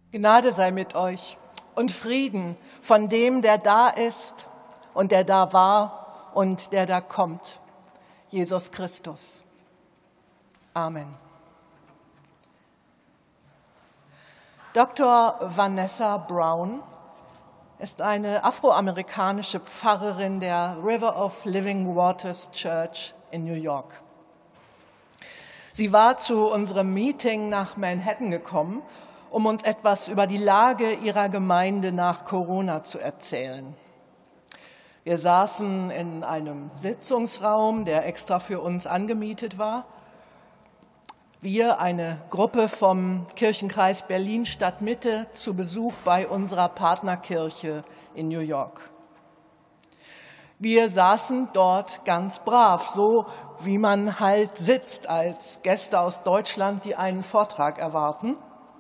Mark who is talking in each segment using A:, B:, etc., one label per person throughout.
A: Gnade sei mit euch und Frieden von dem, der da ist und der da war und der da kommt, Jesus Christus. Amen. Dr. Vanessa Brown ist eine afroamerikanische Pfarrerin der River of Living Waters Church in New York. Sie war zu unserem Meeting nach Manhattan gekommen, um uns etwas über die Lage ihrer Gemeinde nach Corona zu erzählen. Wir saßen in einem Sitzungsraum, der extra für uns angemietet war. Wir, eine Gruppe vom Kirchenkreis Berlin Stadtmitte, zu Besuch bei unserer Partnerkirche in New York. Wir saßen dort ganz brav, so wie man halt sitzt als Gäste aus Deutschland, die einen Vortrag erwarten.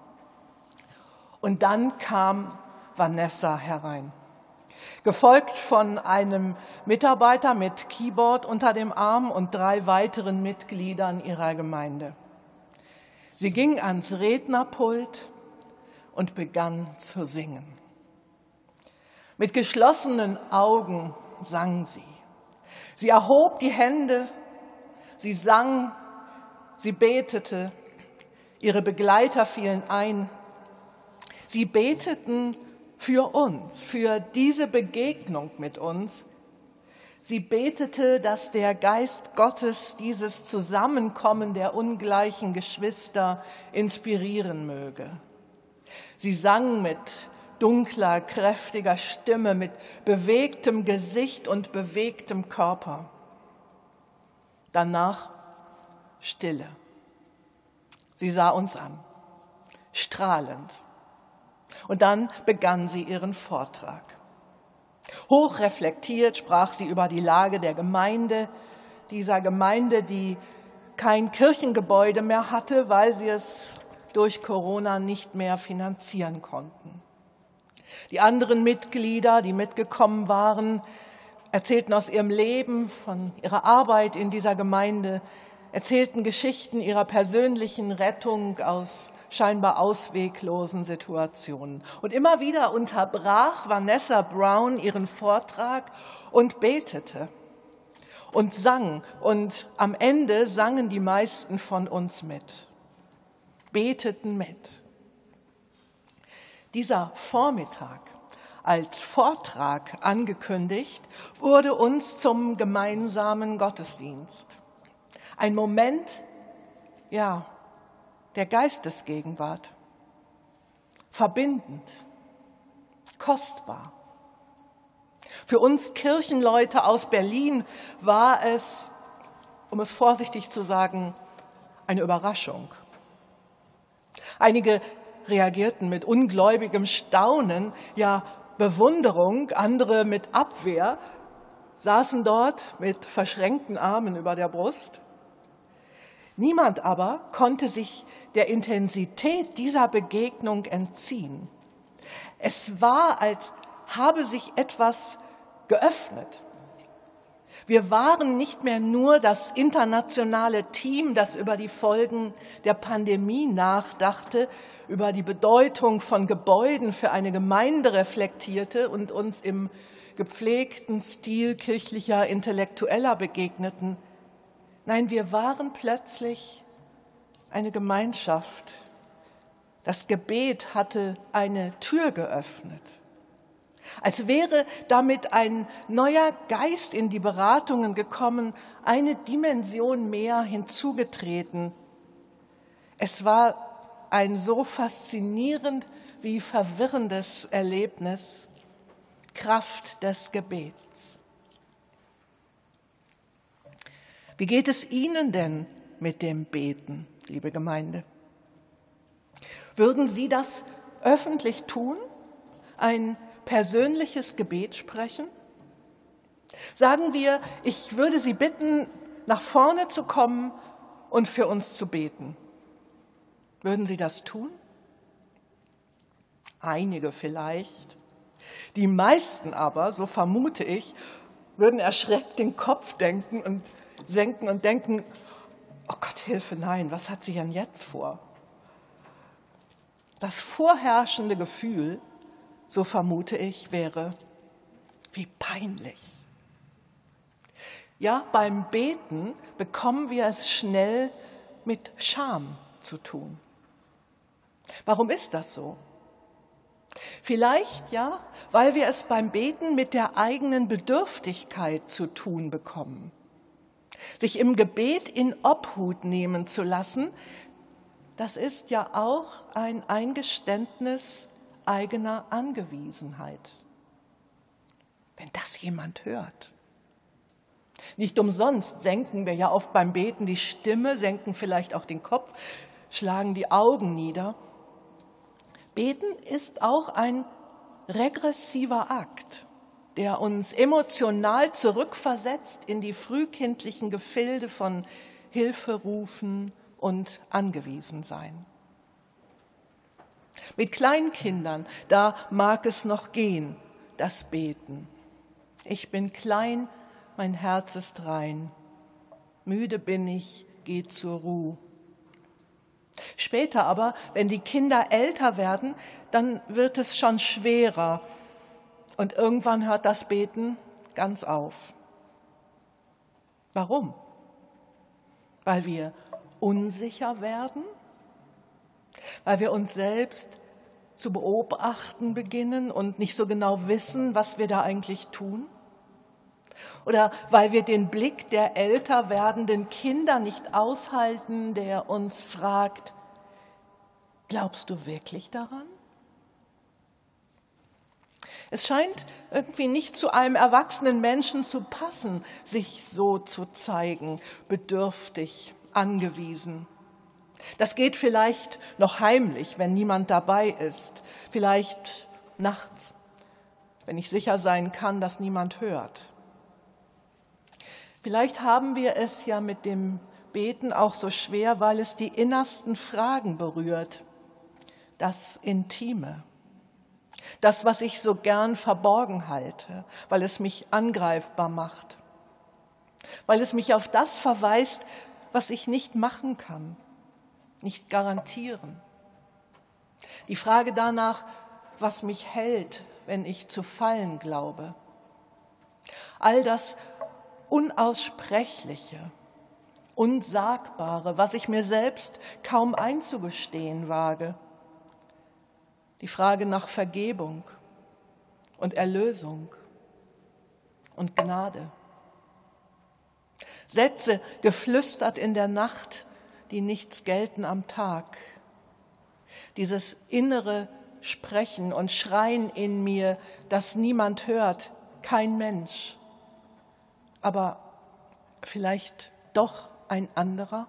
A: Und dann kam Vanessa herein, gefolgt von einem Mitarbeiter mit Keyboard unter dem Arm und 3 weiteren Mitgliedern ihrer Gemeinde. Sie ging ans Rednerpult und begann zu singen. Mit geschlossenen Augen sang sie. Sie erhob die Hände, sie sang, sie betete, ihre Begleiter fielen ein. Sie beteten für uns, für diese Begegnung mit uns. Sie betete, dass der Geist Gottes dieses Zusammenkommen der ungleichen Geschwister inspirieren möge. Sie sang mit dunkler, kräftiger Stimme, mit bewegtem Gesicht und bewegtem Körper. Danach Stille. Sie sah uns an, strahlend. Und dann begann sie ihren Vortrag. Hochreflektiert sprach sie über die Lage der Gemeinde, dieser Gemeinde, die kein Kirchengebäude mehr hatte, weil sie es durch Corona nicht mehr finanzieren konnten. Die anderen Mitglieder, die mitgekommen waren, erzählten aus ihrem Leben, von ihrer Arbeit in dieser Gemeinde, erzählten Geschichten ihrer persönlichen Rettung aus scheinbar ausweglosen Situationen. Und immer wieder unterbrach Vanessa Brown ihren Vortrag und betete und sang. Und am Ende sangen die meisten von uns mit, beteten mit. Dieser Vormittag, als Vortrag angekündigt, wurde uns zum gemeinsamen Gottesdienst. Ein Moment, der Geistesgegenwart, verbindend, kostbar. Für uns Kirchenleute aus Berlin war es, um es vorsichtig zu sagen, eine Überraschung. Einige reagierten mit ungläubigem Staunen, ja Bewunderung, andere mit Abwehr, saßen dort mit verschränkten Armen über der Brust. Niemand aber konnte sich der Intensität dieser Begegnung entziehen. Es war, als habe sich etwas geöffnet. Wir waren nicht mehr nur das internationale Team, das über die Folgen der Pandemie nachdachte, über die Bedeutung von Gebäuden für eine Gemeinde reflektierte und uns im gepflegten Stil kirchlicher Intellektueller begegneten. Nein, wir waren plötzlich eine Gemeinschaft. Das Gebet hatte eine Tür geöffnet. Als wäre damit ein neuer Geist in die Beratungen gekommen, eine Dimension mehr hinzugetreten. Es war ein so faszinierend wie verwirrendes Erlebnis, Kraft des Gebets. Wie geht es Ihnen denn mit dem Beten, liebe Gemeinde? Würden Sie das öffentlich tun? Ein persönliches Gebet sprechen? Sagen wir, ich würde Sie bitten, nach vorne zu kommen und für uns zu beten. Würden Sie das tun? Einige vielleicht. Die meisten aber, so vermute ich, würden erschreckt den Kopf senken und denken, oh Gott, Hilfe, nein, was hat sie denn jetzt vor? Das vorherrschende Gefühl, so vermute ich, wäre, wie peinlich. Ja, beim Beten bekommen wir es schnell mit Scham zu tun. Warum ist das so? Vielleicht ja, weil wir es beim Beten mit der eigenen Bedürftigkeit zu tun bekommen. Sich im Gebet in Obhut nehmen zu lassen, das ist ja auch ein Eingeständnis eigener Angewiesenheit. Wenn das jemand hört. Nicht umsonst senken wir ja oft beim Beten die Stimme, senken vielleicht auch den Kopf, schlagen die Augen nieder. Beten ist auch ein regressiver Akt, der uns emotional zurückversetzt in die frühkindlichen Gefilde von Hilferufen und Angewiesensein. Mit Kleinkindern, da mag es noch gehen, das Beten. Ich bin klein, mein Herz ist rein. Müde bin ich, geh zur Ruh. Später aber, wenn die Kinder älter werden, dann wird es schon schwerer und irgendwann hört das Beten ganz auf. Warum? Weil wir unsicher werden? Weil wir uns selbst zu beobachten beginnen und nicht so genau wissen, was wir da eigentlich tun? Oder weil wir den Blick der älter werdenden Kinder nicht aushalten, der uns fragt, glaubst du wirklich daran? Es scheint irgendwie nicht zu einem erwachsenen Menschen zu passen, sich so zu zeigen, bedürftig, angewiesen. Das geht vielleicht noch heimlich, wenn niemand dabei ist, vielleicht nachts, wenn ich sicher sein kann, dass niemand hört. Vielleicht haben wir es ja mit dem Beten auch so schwer, weil es die innersten Fragen berührt, das Intime, das, was ich so gern verborgen halte, weil es mich angreifbar macht, weil es mich auf das verweist, was ich nicht machen kann, nicht garantieren. Die Frage danach, was mich hält, wenn ich zu fallen glaube. All das Unaussprechliche, Unsagbare, was ich mir selbst kaum einzugestehen wage. Die Frage nach Vergebung und Erlösung und Gnade. Sätze geflüstert in der Nacht, die nichts gelten am Tag. Dieses innere Sprechen und Schreien in mir, das niemand hört, kein Mensch. Aber vielleicht doch ein anderer?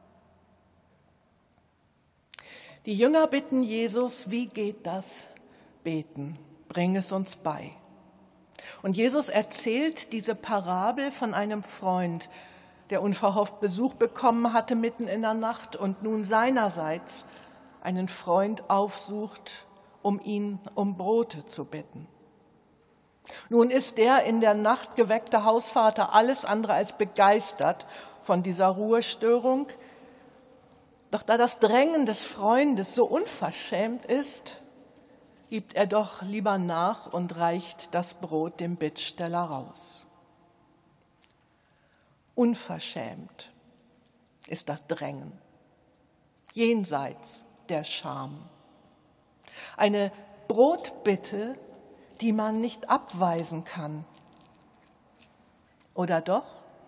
A: Die Jünger bitten Jesus, wie geht das Beten? Bring es uns bei. Und Jesus erzählt diese Parabel von einem Freund, der unverhofft Besuch bekommen hatte mitten in der Nacht und nun seinerseits einen Freund aufsucht, um ihn um Brote zu bitten. Nun ist der in der Nacht geweckte Hausvater alles andere als begeistert von dieser Ruhestörung. Doch da das Drängen des Freundes so unverschämt ist, gibt er doch lieber nach und reicht das Brot dem Bittsteller raus. Unverschämt ist das Drängen, jenseits der Scham. Eine Brotbitte, die man nicht abweisen kann. Oder doch?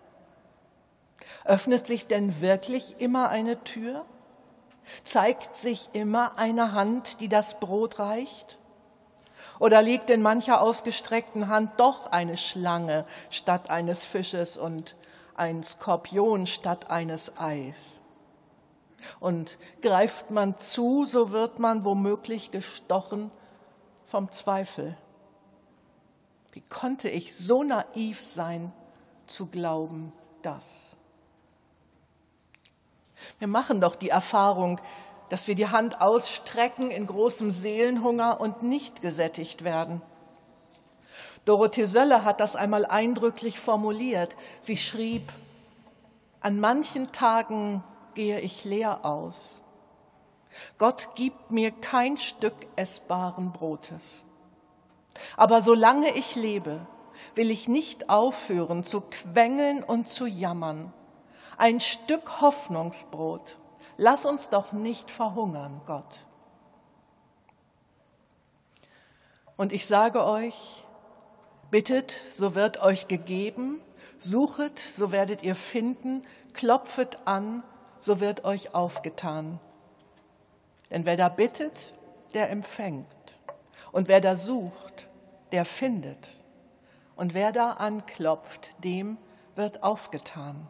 A: Öffnet sich denn wirklich immer eine Tür? Zeigt sich immer eine Hand, die das Brot reicht? Oder liegt in mancher ausgestreckten Hand doch eine Schlange statt eines Fisches und ein Skorpion statt eines Eis? Und greift man zu, so wird man womöglich gestochen vom Zweifel. Wie konnte ich so naiv sein, zu glauben, dass? Wir machen doch die Erfahrung, dass wir die Hand ausstrecken in großem Seelenhunger und nicht gesättigt werden. Dorothee Sölle hat das einmal eindrücklich formuliert. Sie schrieb, an manchen Tagen gehe ich leer aus. Gott gibt mir kein Stück essbaren Brotes. Aber solange ich lebe, will ich nicht aufhören zu quengeln und zu jammern. Ein Stück Hoffnungsbrot. Lass uns doch nicht verhungern, Gott. Und ich sage euch, bittet, so wird euch gegeben, suchet, so werdet ihr finden, klopfet an, so wird euch aufgetan. Denn wer da bittet, der empfängt. Und wer da sucht, der findet. Und wer da anklopft, dem wird aufgetan.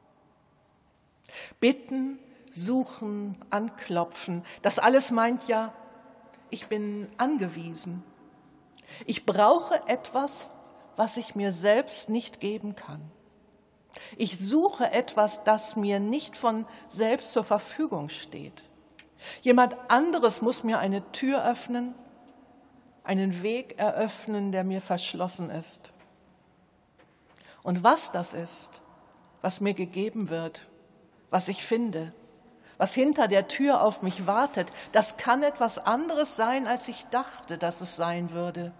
A: Bitten, suchen, anklopfen, das alles meint ja, ich bin angewiesen. Ich brauche etwas, was ich mir selbst nicht geben kann. Ich suche etwas, das mir nicht von selbst zur Verfügung steht. Jemand anderes muss mir eine Tür öffnen, einen Weg eröffnen, der mir verschlossen ist. Und was das ist, was mir gegeben wird, was ich finde, was hinter der Tür auf mich wartet, das kann etwas anderes sein, als ich dachte, dass es sein würde.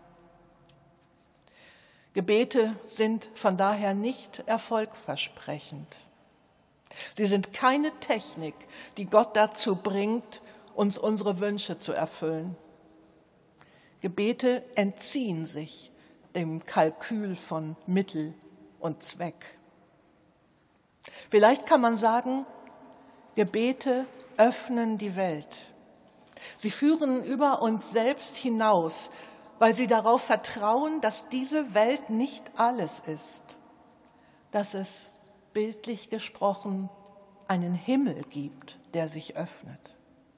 A: Gebete sind von daher nicht erfolgversprechend. Sie sind keine Technik, die Gott dazu bringt, uns unsere Wünsche zu erfüllen. Gebete entziehen sich dem Kalkül von Mittel und Zweck. Vielleicht kann man sagen, Gebete öffnen die Welt. Sie führen über uns selbst hinaus, weil sie darauf vertrauen, dass diese Welt nicht alles ist, dass es, bildlich gesprochen, einen Himmel gibt, der sich öffnet.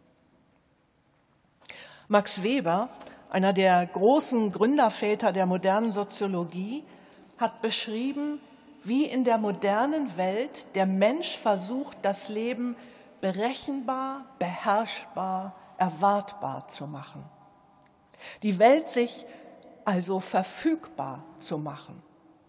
A: Max Weber, einer der großen Gründerväter der modernen Soziologie, hat beschrieben, wie in der modernen Welt der Mensch versucht, das Leben berechenbar, beherrschbar, erwartbar zu machen. Die Welt sich also verfügbar zu machen.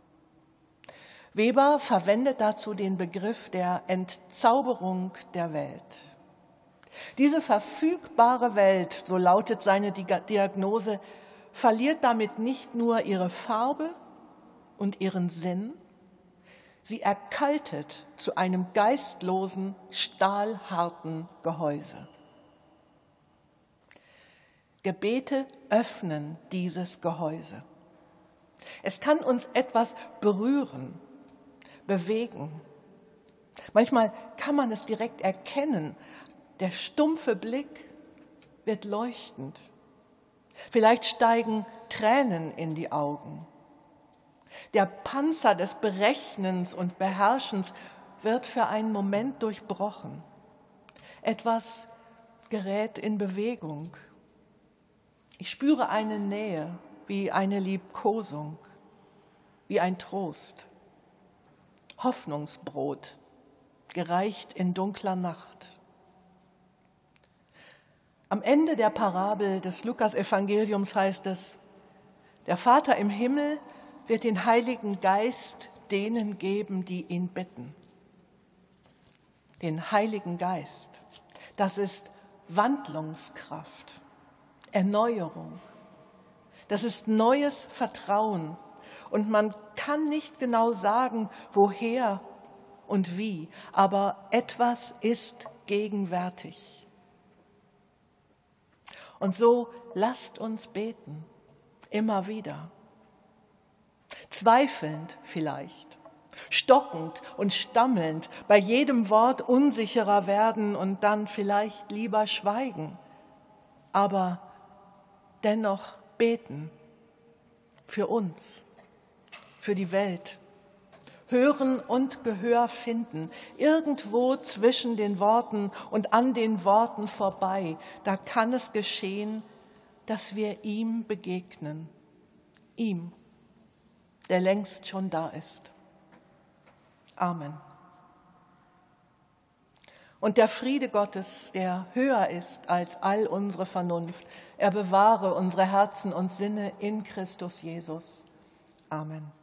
A: Weber verwendet dazu den Begriff der Entzauberung der Welt. Diese verfügbare Welt, so lautet seine Diagnose, verliert damit nicht nur ihre Farbe und ihren Sinn, sie erkaltet zu einem geistlosen, stahlharten Gehäuse. Gebete öffnen dieses Gehäuse. Es kann uns etwas berühren, bewegen. Manchmal kann man es direkt erkennen. Der stumpfe Blick wird leuchtend. Vielleicht steigen Tränen in die Augen. Der Panzer des Berechnens und Beherrschens wird für einen Moment durchbrochen. Etwas gerät in Bewegung. Ich spüre eine Nähe, wie eine Liebkosung, wie ein Trost. Hoffnungsbrot, gereicht in dunkler Nacht. Am Ende der Parabel des Lukas-Evangeliums heißt es, der Vater im Himmel wird den Heiligen Geist denen geben, die ihn bitten. Den Heiligen Geist, das ist Wandlungskraft, Erneuerung. Das ist neues Vertrauen. Und man kann nicht genau sagen, woher und wie, aber etwas ist gegenwärtig. Und so lasst uns beten, immer wieder. Zweifelnd vielleicht, stockend und stammelnd, bei jedem Wort unsicherer werden und dann vielleicht lieber schweigen. Aber dennoch beten für uns, für die Welt. Hören und Gehör finden, irgendwo zwischen den Worten und an den Worten vorbei. Da kann es geschehen, dass wir ihm begegnen. Ihm, der längst schon da ist. Amen. Und der Friede Gottes, der höher ist als all unsere Vernunft, er bewahre unsere Herzen und Sinne in Christus Jesus. Amen.